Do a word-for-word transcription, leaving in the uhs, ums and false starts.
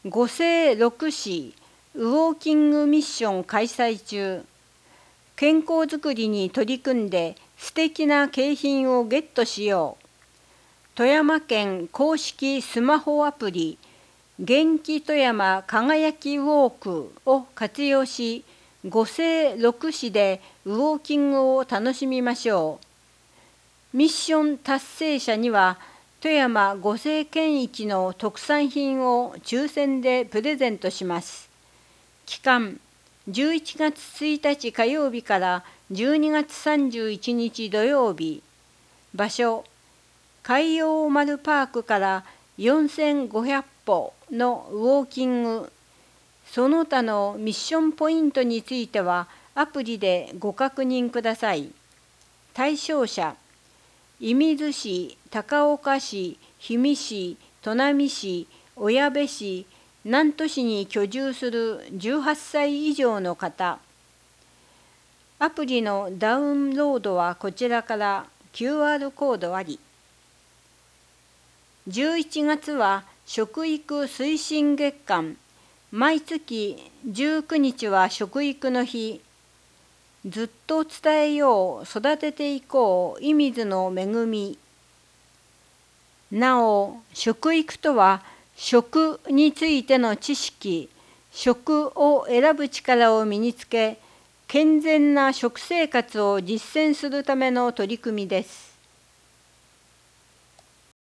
五世六子ウォーキングミッション開催中。健康づくりに取り組んで素敵な景品をゲットしよう。富山県公式スマホアプリ元気富山輝きウォークを活用し、五世六子でウォーキングを楽しみましょう。ミッション達成者には富山五世県一の特産品を抽選でプレゼントします。期間じゅういちがつついたち火曜日からじゅうにがつさんじゅういちにち土曜日。場所海洋丸パークからよんせんごひゃく歩のウォーキング。その他のミッションポイントについてはアプリでご確認ください。対象者射水市、高岡市、氷見市、砺波市、小矢部市、南砺市に居住するじゅうはっさい以上の方。アプリのダウンロードはこちらから キューアール コードあり。じゅういちがつは食育推進月間。毎月じゅうくにちは食育の日。ずっと伝えよう、育てていこう、射水の恵み。なお、食育とは食についての知識、食を選ぶ力を身につけ、健全な食生活を実践するための取り組みです。